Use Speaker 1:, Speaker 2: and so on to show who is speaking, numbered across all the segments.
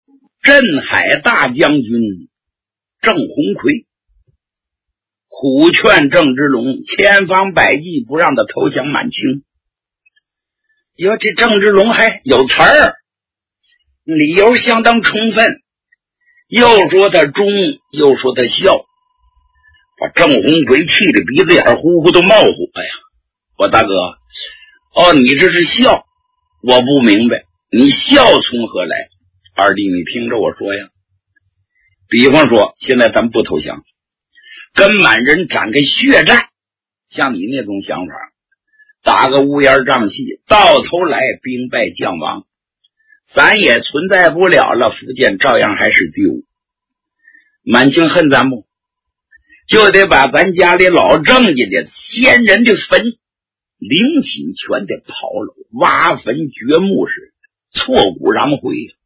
Speaker 1: 镇海大将军郑鸿逵苦劝郑芝龙千方百计不让他投降满清。哟，这郑芝龙还有词儿，理由相当充分，又说他忠，又说他孝，把郑鸿逵气得鼻子眼呼呼都冒火呀！我大哥，你这是孝，我不明白，你孝从何来？二弟，你听着我说呀。比方说，现在咱不投降，跟满人展开血战，像你那种想法，打个乌烟瘴气，到头来兵败将亡，咱也存在不了了，福建照样还是丢。满清恨咱不？就得把咱家里老郑家的先人的坟陵寝全得刨了，挖坟掘墓是挫骨扬灰呀！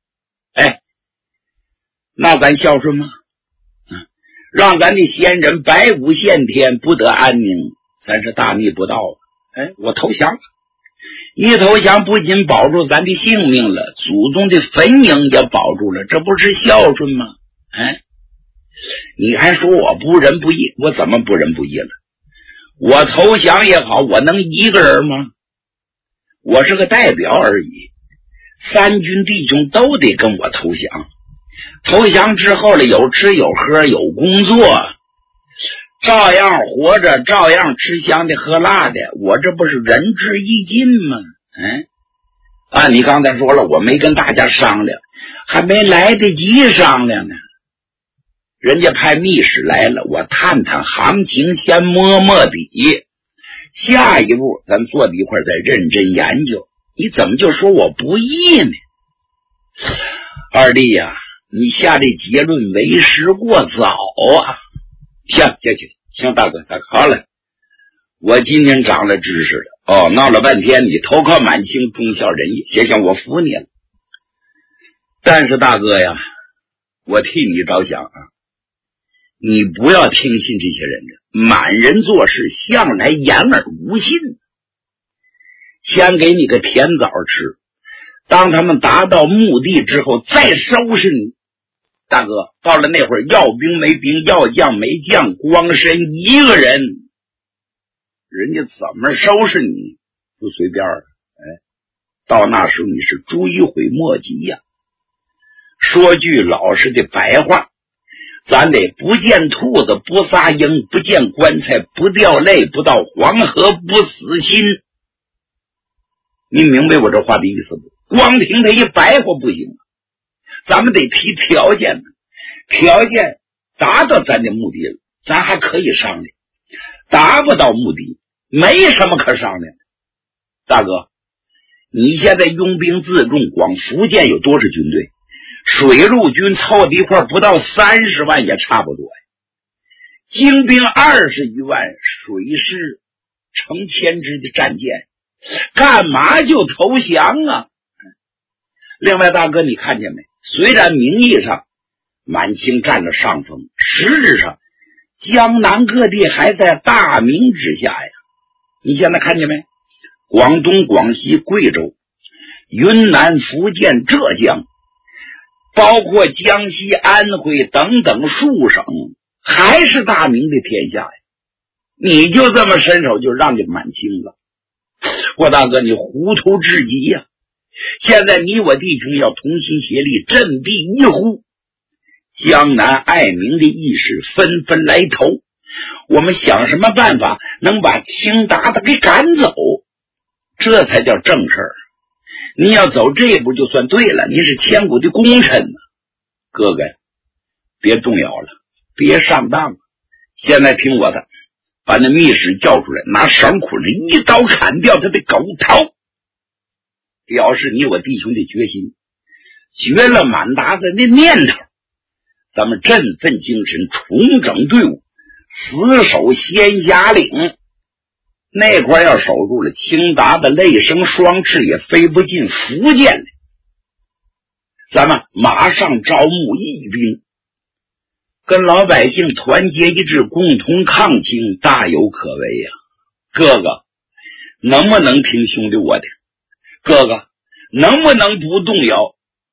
Speaker 1: 那咱孝顺吗？让咱的先人白骨献天，不得安宁，咱是大逆不道啊！我投降了。一投降不仅保住咱的性命了，祖宗的坟茔也保住了，这不是孝顺吗？你还说我不仁不义，我怎么不仁不义了？我投降也好，我能一个人吗？我是个代表而已，三军弟兄都得跟我投降。投降之后了，有吃有喝有工作，照样活着，照样吃香的喝辣的，我这不是仁至义尽吗？你刚才说了，我没跟大家商量，还没来得及商量呢。人家派密使来了，我探探行情，先摸摸底，下一步咱坐在一块再认真研究。你怎么就说我不义呢？二弟呀，你下这结论为时过早啊！行，大哥，好了，我今天长了知识了。闹了半天，你投靠满清，忠孝仁义，行，我服你了。但是大哥呀，我替你着想啊，你不要听信这些人的，满人做事向来言而无信，先给你个甜枣吃，当他们达到目的之后再收拾你。大哥，到了那会儿，要兵没兵，要将没将，光身一个人，人家怎么收拾你不随便了。到那时候你是追悔莫及呀。说句老实的白话，咱得不见兔子不撒鹰，不见棺材不掉泪，不到黄河不死心。你明白我这话的意思不？光听他一白话不行，咱们得提条件呢。条件达到咱的目的了，咱还可以商量；达不到目的，没什么可商量的。大哥，你现在拥兵自重，光福建有多少军队？水陆军凑的一块不到30万也差不多呀。精兵20余万，水师成千支的战舰，干嘛就投降啊？另外大哥，你看见没？虽然名义上满清占了上风，实质上江南各地还在大明之下呀。你现在看见没？广东、广西、贵州、云南、福建、浙江，包括江西、安徽等等数省，还是大明的天下呀。你就这么伸手就让给满清了，我大哥，你糊涂至极呀。现在你我弟兄要同心协力，振臂一呼，江南爱民的义士纷纷来投，我们想什么办法能把清鞑的给赶走，这才叫正事儿。你要走这一步就算对了，你是千古的功臣呢。哥哥，别动摇了，别上当了。现在听我的，把那密使叫出来，拿绳捆着，一刀砍掉他的狗头，表示你我弟兄的决心，绝了满达子的念头。咱们振奋精神，重整队伍，死守仙霞岭。那块要守住了，清鞑的泪生双翅也飞不进福建来。咱们马上招募义兵，跟老百姓团结一致，共同抗清，大有可为呀。哥哥，能不能听兄弟我的？哥哥，能不能不动摇？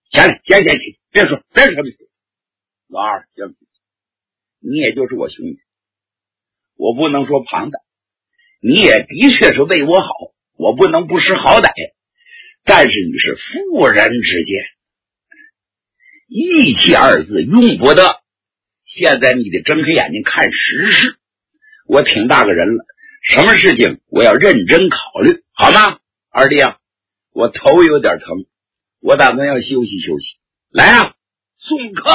Speaker 1: 行了，行，别说。老二，行，你也就是我兄弟，我不能说旁的，你也的确是为我好，我不能不识好歹，但是你是妇人之见，义气二字用不得。现在你得睁开眼睛看实事，我挺大个人了，什么事情我要认真考虑，好吗？二弟啊，我头有点疼，我打算要休息休息。来啊，送客。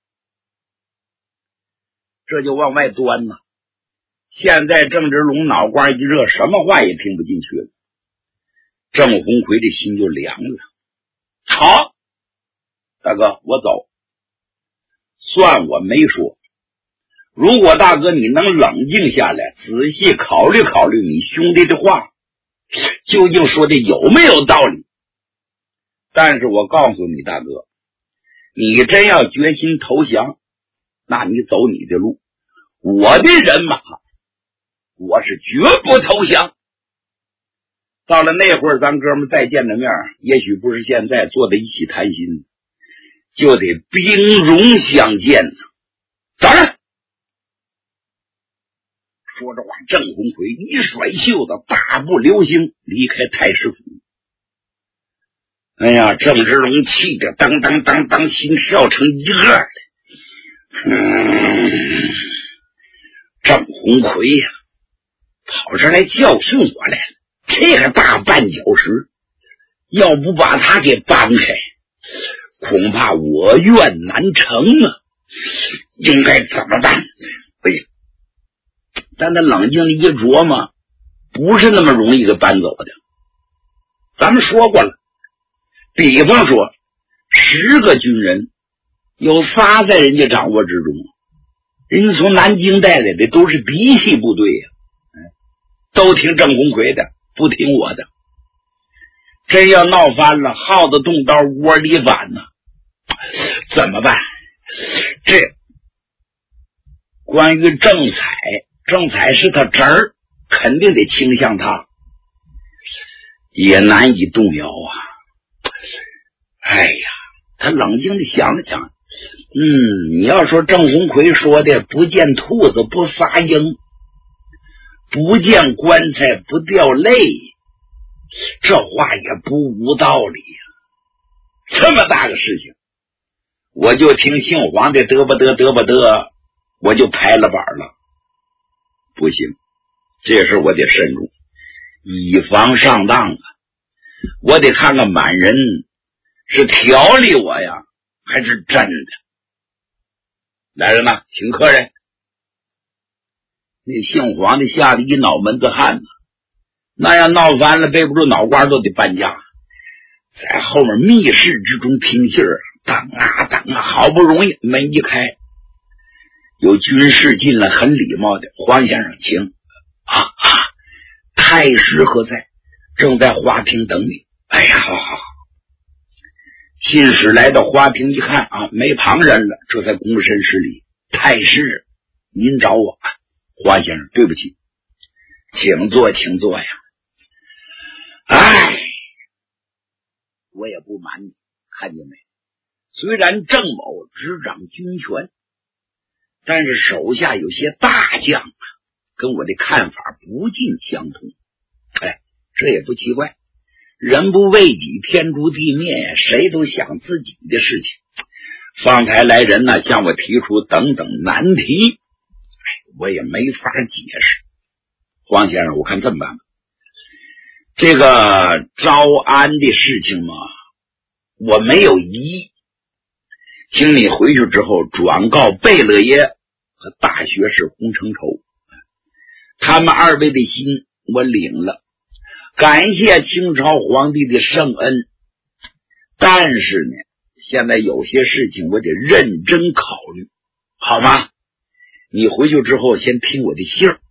Speaker 1: 这就往外端呐。现在郑芝龙脑瓜一热，什么话也听不进去了。郑鸿逵的心就凉了。好，大哥，我走。算我没说。如果大哥你能冷静下来，仔细考虑考虑你兄弟的话，究竟说的有没有道理？但是我告诉你大哥，你真要决心投降，那你走你的路，我的人马我是绝不投降。到了那会儿咱哥们再见着面，也许不是现在坐在一起谈心，就得兵戎相见。走着。说着话，郑鸿逵一甩袖子，大步流星离开太师府。哎呀，郑芝龙气得当当当当，心跳成一个来。郑鸿逵呀，跑这来教训我来了，这个大绊脚石，要不把他给搬开，恐怕我愿难成啊！应该怎么办？哎呀，但他冷静一琢磨，不是那么容易给搬走的。咱们说过了，比方说10个军人，有仨在人家掌握之中，人家从南京带来的都是嫡系部队呀，都听郑鸿逵的，不听我的。真要闹翻了，耗子动刀，窝里反呢，怎么办？这关于郑彩是他侄儿，肯定得倾向他，也难以动摇啊。哎呀，他冷静地想了想，你要说郑鸿逵说的不见兔子不撒鹰，不见棺材不掉泪，这话也不无道理呀。这么大个事情，我就听姓黄的嘚吧嘚，我就拍了板了。不行，这事我得慎重，以防上当啊！我得看看满人是调理我呀，还是真的。来人呐，请客人。那姓黄的吓得一脑门子汗呢，那要闹翻了，背不住脑瓜都得搬家。在后面密室之中听信儿，等啊，好不容易门一开，有军士进来，很礼貌的，黄先生请。太师何在？正在花厅等你。哎呀，好。信使来到花厅一看没旁人了，这才躬身施礼。太师，您找我？花先生，对不起，请坐呀。我也不瞒你，看见没？虽然郑某执掌军权，但是手下有些大将跟我的看法不尽相同。这也不奇怪，人不为己，天诛地灭，谁都想自己的事情。方才来人呢，向我提出等等难题，我也没法解释。黄先生，我看这么办吧，这个招安的事情嘛，我没有异议，请你回去之后转告贝勒爷和大学士洪承畴，他们二位的心我领了，感谢清朝皇帝的圣恩，但是呢，现在有些事情我得认真考虑，好吗？你回去之后先听我的信儿。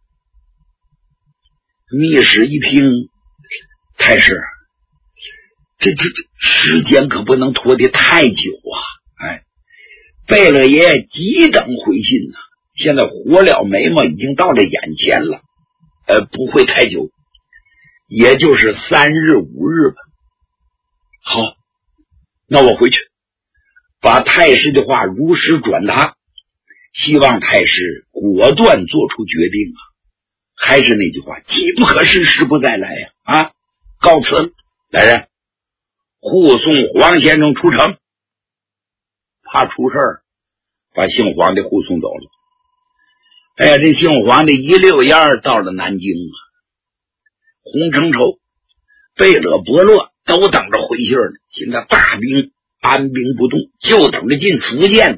Speaker 1: 密使一听，太师，这时间可不能拖得太久啊！贝勒爷急等回信呢，现在火燎眉毛已经到了眼前了，不会太久，也就是3日5日吧。好，那我回去， 把太师的话如实转达，希望太师果断做出决定啊！还是那句话，机不可失，时不再来呀！啊，告辞了，来人，护送黄先生出城，怕出事儿，把姓黄的护送走了。哎呀，这姓黄的一溜烟儿到了南京啊！洪承畴、贝勒伯洛都等着回信呢，现在大兵安兵不动，就等着进福建呢。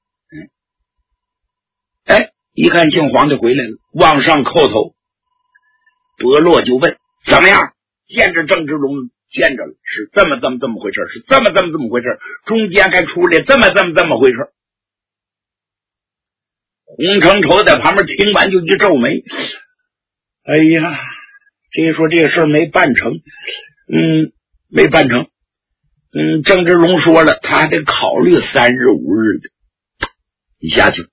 Speaker 1: 一看姓黄的回来了，往上叩头。伯洛就问：怎么样？见着郑芝龙？见着了，是这么回事，是这么回事，中间还出来这么回事。洪承畴在旁边听完就一皱眉，哎呀，这说这个事儿没办成，没办成。郑芝龙说了，他还得考虑3日5日的。你下去。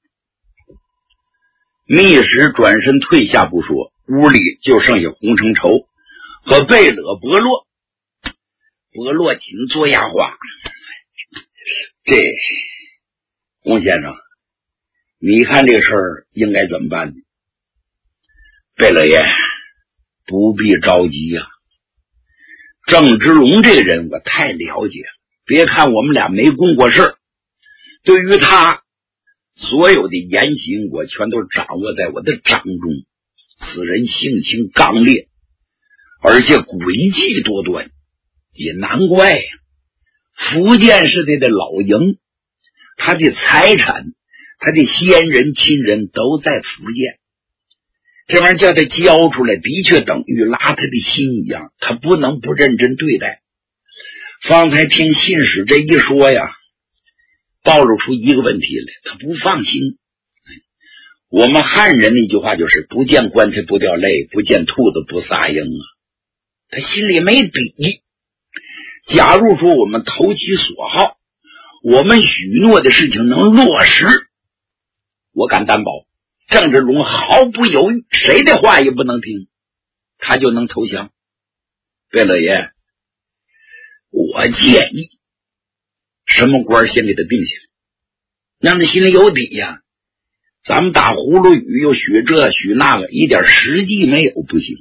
Speaker 1: 密使转身退下不说，屋里就剩下洪承畴和贝勒伯洛。伯洛紧做哑话，这洪先生，你看这事儿应该怎么办呢？贝勒爷不必着急呀，郑芝龙这个人我太了解了，别看我们俩没共过事，对于他所有的言行我全都掌握在我的掌中。此人性情刚烈，而且诡计多端，也难怪呀。福建是他的老营，他的财产，他的先人亲人都在福建，这玩意儿叫他交出来，的确等于拉他的心一样，他不能不认真对待。方才听信使这一说呀，暴露出一个问题来，他不放心。我们汉人那句话就是不见棺材不掉泪，不见兔子不撒鹰啊。他心里没底。假如说我们投其所好，我们许诺的事情能落实，我敢担保郑芝龙毫不犹豫，谁的话也不能听，他就能投降。贝勒爷，我建议什么官先给他定下来，让他心里有底呀。咱们打葫芦雨又许这许那个，一点实际没有不行。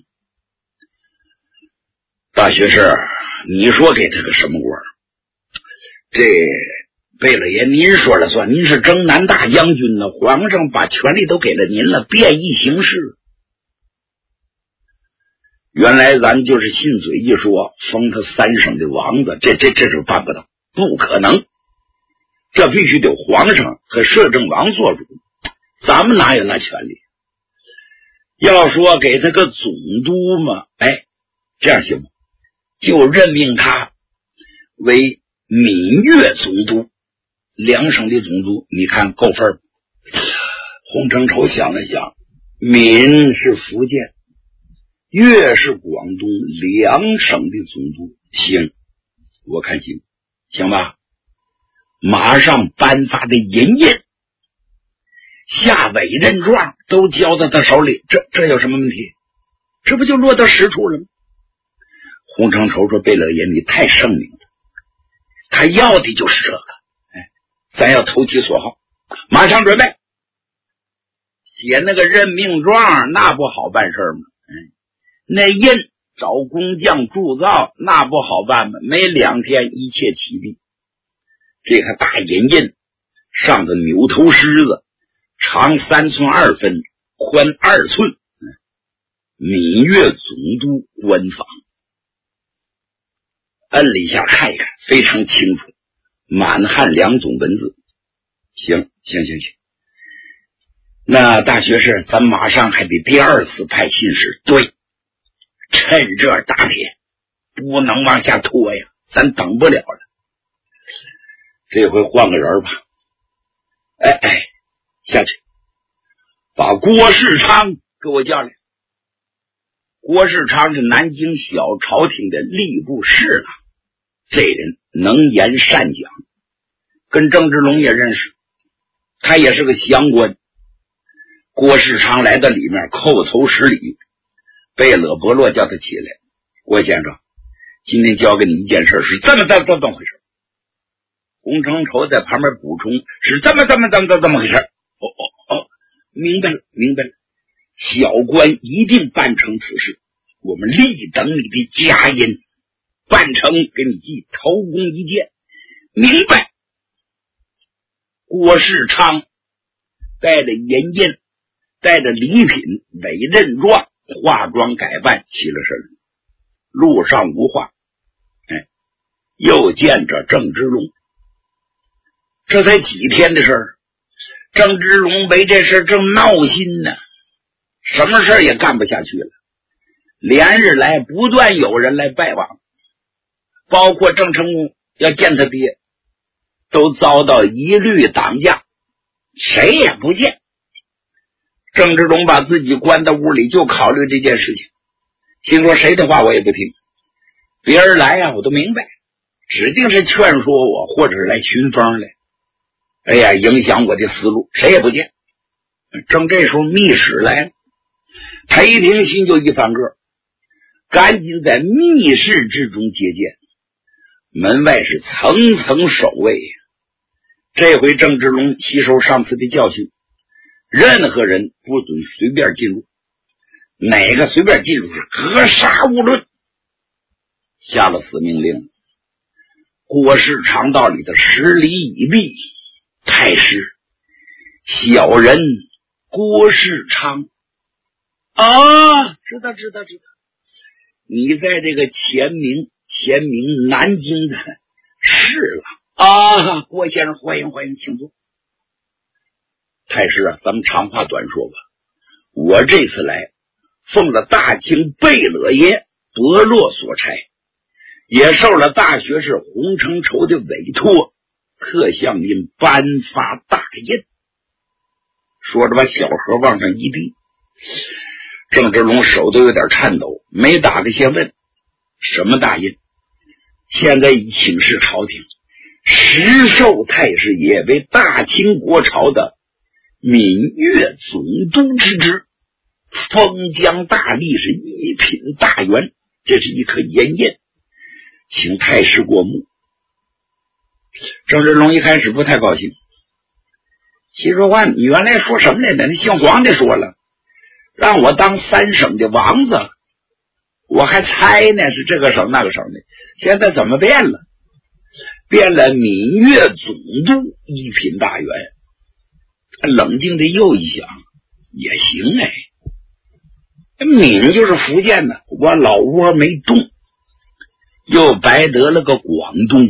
Speaker 1: 大学士，你说给他个什么官？这贝勒爷您说了算，您是征南大将军呢，皇上把权力都给了您了，便宜行事。原来咱就是信嘴一说，封他3省的王子，这是办不到，不可能，这必须得皇上和摄政王做主，咱们哪有那权利？要说给他个总督嘛，这样行吗？就任命他为闽粤总督，2省的总督，你看够分。洪承畴想了想，闽是福建，粤是广东，2省的总督，行，我看行，行吧？马上颁发的银印，下委任状都交到他手里，这有什么问题？这不就落到实处了吗？洪承畴说：贝勒爷你太圣明了，他要的就是这个，咱要投其所好，马上准备写那个任命状，那不好办事吗？那印找工匠铸造，那不好办吗？没2天一切齐毕。这个大银印上的牛头狮子，长3寸2分，宽2寸，闽粤总督官房。摁了一下看一看，非常清楚，满汉2种文字。行，那大学士，咱马上还得第2次派信使。对，趁热打铁，不能往下拖呀，咱等不了了。这回换个人吧。下去，把郭世昌给我叫来。郭世昌是南京小朝廷的吏部侍郎，这人能言善讲，跟郑芝龙也认识，他也是个降官。郭世昌来到里面叩头施礼，贝勒伯洛叫他起来。郭先生，今天交给你一件事，是这么回事。 洪承畴在旁边补充，是这么回事。明白了。小官一定办成此事，我们立等你的佳音，办成给你记头功一件。明白。郭世昌带着银印，带着礼品，委任状，化妆改扮起了身。路上无话，又见着郑芝龙。这才几天的事儿，郑芝龙为这事正闹心呢，什么事也干不下去了。连日来不断有人来拜望，包括郑成功要见他爹，都遭到一律挡驾，谁也不见。郑芝龙把自己关到屋里，就考虑这件事情，心说谁的话我也不听，别人来啊我都明白，指定是劝说我，或者是来寻风来，影响我的思路，谁也不见。正这时候密使来了，他一听心就一翻个，赶紧在密室之中接见。门外是层层守卫，这回郑芝龙吸收上次的教训，任何人不准随便进入，哪个随便进入是格杀勿论，下了死命令。郭世长道里的10里以壁，太师小人郭世昌知道，你在这个前明南京的侍郎郭先生，欢迎，请坐。太师啊，咱们长话短说吧，我这次来奉了大清贝勒爷伯洛所差，也受了大学士洪承畴的委托，特向您颁发大印。说着把小盒往上一递，郑芝龙手都有点颤抖，没打个先问什么大印。现在已请示朝廷，实授太师爷为大清国朝的闽粤总督之职，封疆大吏是一品大员，这是一颗银印，请太师过目。郑芝龙一开始不太高兴，心说话你原来说什么来着？那姓黄的说了让我当3省的王子，我还猜呢是这个省那个省的，现在怎么变了？变了闽粤总督一品大员。冷静的又一想，也行闽就是福建的，我老窝没动，又白得了个广东，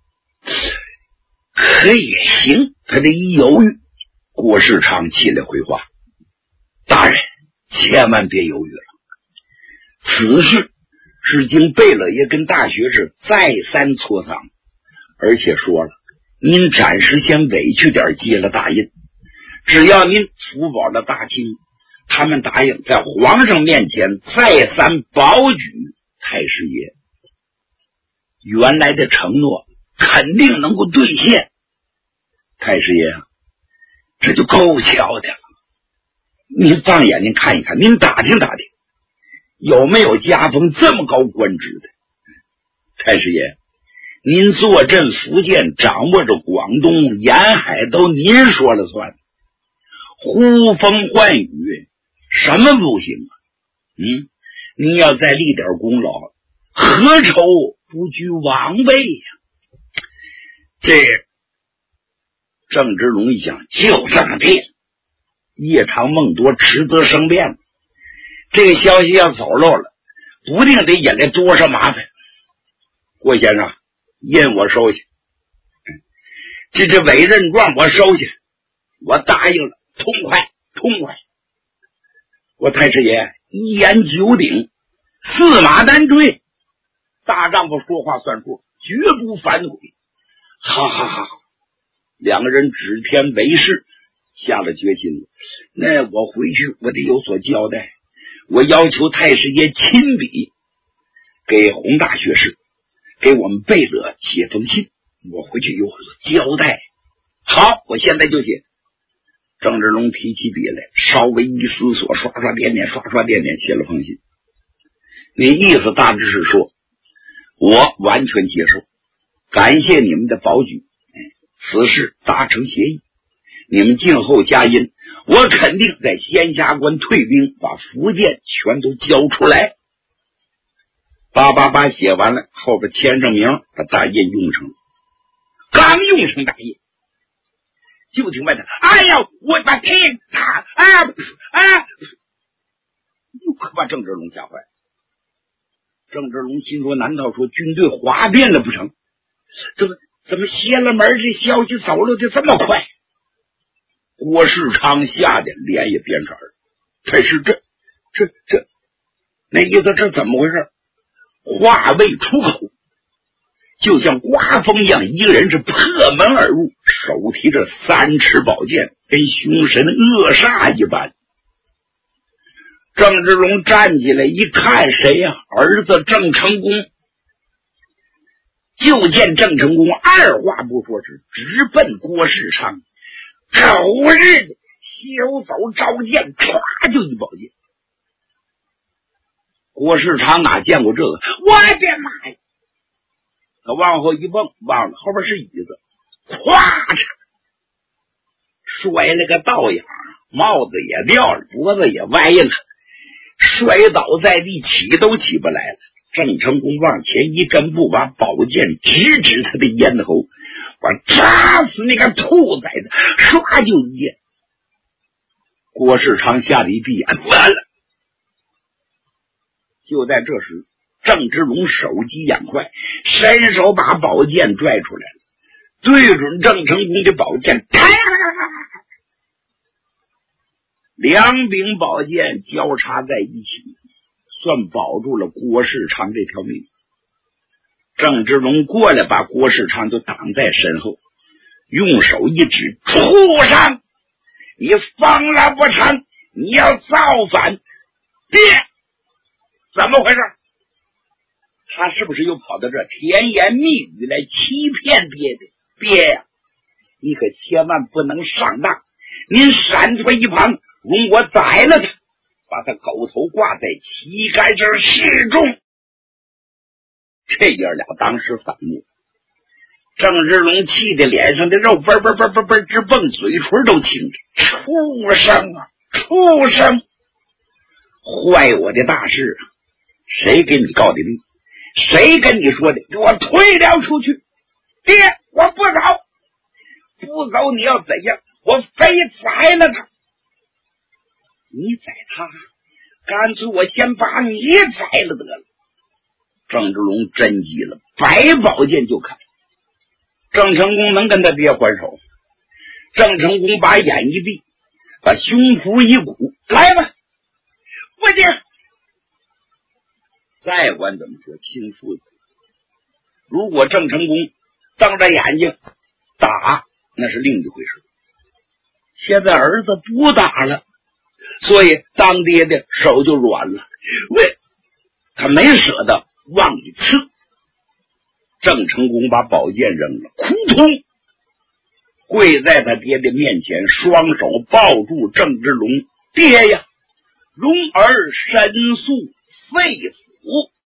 Speaker 1: 可也行。他这一犹豫，郭世昌起来回话：大人千万别犹豫了，此事是经贝勒爷跟大学士再三磋商，而且说了，您暂时先委屈点接了大印，只要您辅保了大清，他们答应在皇上面前再三保举太师爷，原来的承诺肯定能够兑现。太师爷这就够巧的了，您放眼睛看一看，您打听打听，有没有加封这么高官职的？太师爷，您坐镇福建，掌握着广东沿海，都您说了算，呼风唤雨什么不行啊？您要再立点功劳，何愁不居王位呀？这郑芝龙一想，就这么变，夜长梦多，迟则生变。这个消息要走漏了，不定得引来多少麻烦。郭先生，印我收下，这委任状我收下，我答应了，痛快。我太师爷一言九鼎，驷马难追，大丈夫说话算数，绝不反悔。好，两个人指天为誓，下了决心了。那我回去我得有所交代，我要求太师爷亲笔给洪大学士，给我们贝勒写封信，我回去有所交代。好，我现在就写。郑芝龙提起笔来，稍微一思索，刷刷点点写了封信。你意思大致是说，我完全接受，感谢你们的保举， 此事达成协议，你们静候佳音，我肯定在仙霞关退兵，把福建全都交出来。888写完了，后边签上名，把大印用上了。刚用上大印，就听外头，哎呀，我的天，又可把郑芝龙吓坏了。郑芝龙心说，难道说军队哗变了不成？怎么邪了门这消息走了的这么快？郭世昌吓得脸也变色了，他是这那意思，这怎么回事？话未出口，就像刮风一样，一个人是破门而入，手提着3尺宝剑，跟凶神恶煞一般。郑芝龙站起来一看，谁呀？儿子郑成功。就见郑成功二话不说，是直奔郭世昌，狗日的休走召见，唰就一宝剑。郭世昌哪见过这个？我的妈呀！他往后一蹦，忘了后边是椅子，咵嚓摔了个倒影，帽子也掉了，脖子也歪了，摔倒在地，起都起不来了。郑成功往前一阵步，把宝剑直指他的咽喉，我扎死那个兔崽子！唰就一剑。郭世昌吓得一闭眼，完了！就在这时，郑芝龙手疾眼快，伸手把宝剑拽出来了，对准郑成功的宝剑，两柄宝剑交叉在一起，算保住了郭世昌这条命。郑芝龙过来把郭世昌就挡在身后，用手一指，畜生，你疯了不成？你要造反！爹，怎么回事？他是不是又跑到这甜言蜜语来欺骗爹的？爹呀，你可千万不能上当！您闪退一旁，容我宰了他，把他狗头挂在旗杆上示众。这爷俩当时反目，郑芝龙气的脸上的肉嘣嘣嘣嘣嘣直蹦，嘴唇都青着。畜生啊，畜生！坏我的大事啊！谁给你告的密？谁跟你说的？给我推了出去！爹，我不走，不走你要怎样？我非宰了他！你宰他？干脆我先把你宰了得了！郑芝龙真急了，摆宝剑就砍。郑成功能跟他爹还手？郑成功把眼一闭，把胸脯一鼓，来吧！不行！再管怎么说，亲父子。如果郑成功瞪着眼睛打，那是另一回事。现在儿子不打了，所以当爹的手就软了。喂，他没舍得往里刺。郑成功把宝剑扔了，扑通跪在他爹的面前，双手抱住郑芝龙。爹呀，龙儿申诉肺腑。